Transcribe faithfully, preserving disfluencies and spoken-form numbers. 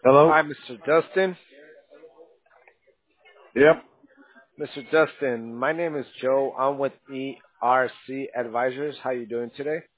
Hello? Hi, Mister Dustin. Yep. Mister Dustin, my name is Joe. I'm with E R C Advisors. How you doing today?